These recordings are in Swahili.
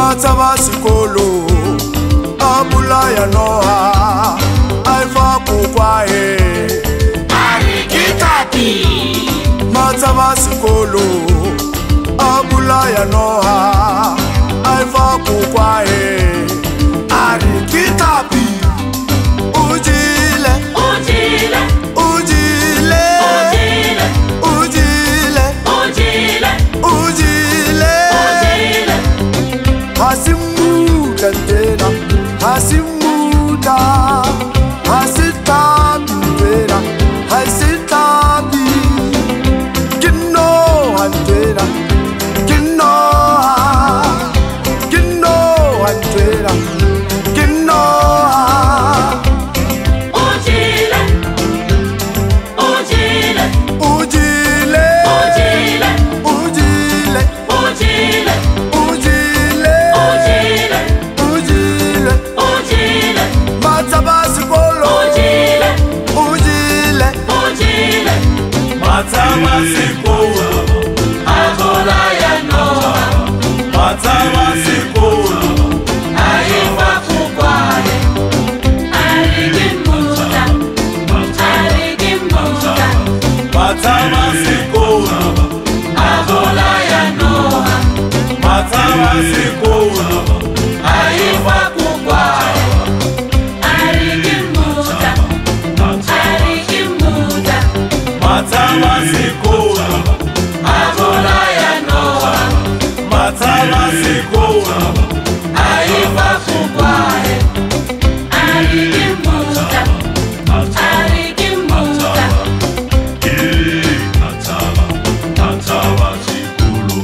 Matsaba sikolo abulaya noha aifa kukwae Arikitapi Matsaba sikolo abulaya noha aifa kukwae Arikitapi Ujile Ujile Ujile Ujile Ujile Ujile Ujile Ujile Hasimuda tena Hasimuda Hasitabi tena Hasitabi Kino antena Kino antena Kino Ujile Ujile Ujile Ujile Ujile Ujile Ujile Ujile Ujile Ujile Matsaba sikolo Ujile Ujile Ujile Matsaba sikolo Abulaya noha Matsaba sikolo aifa kukwae Arikimuta Arikimuta Matsaba sikolo Abulaya noha Matsaba sikolo aifa kukwae Arikimuta Arikimuta Matsaba sikolo Abulaya noha Matsaba sikolo aifa kukwae Arikimuta Arikimuta Matsaba sikolo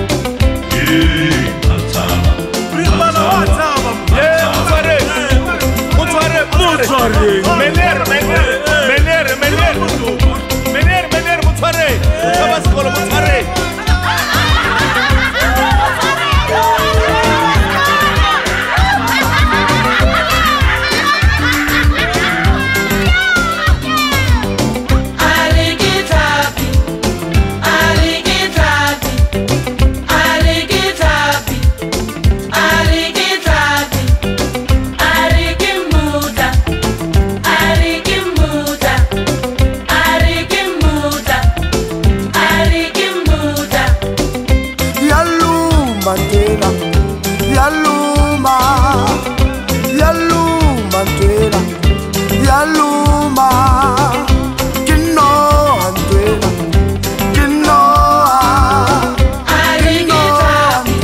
Arikitapi Arikitapi Arikitapi Arikitapi Arikimuta Arikimuta Arikimuta Arikimuta Yaluma tena Yaluma Yaluma tena Yaluma Kino antena Kino Arikitapi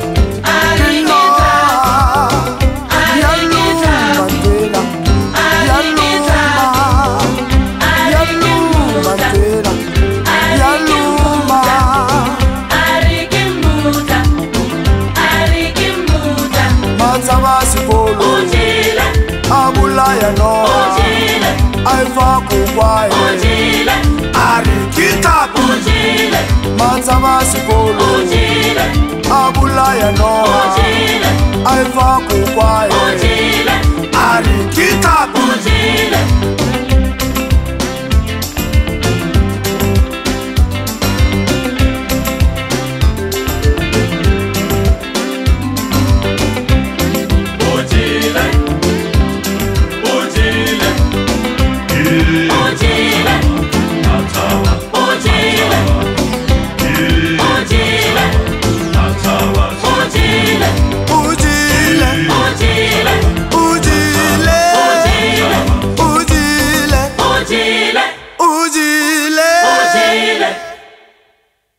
Arikitapi Yaluma tena Yaluma Yaluma tena Yaluma Arikimuta Arikimuta Matsaba sikolo Ujile abulaya noha Ujile aifa kukwae Ujile Arikitapi Ujile Matsaba sikolo Ujile abulaya noha Ujile aifa kukwae Ujile Arikitapi Ujile Ujile Ujile Ujile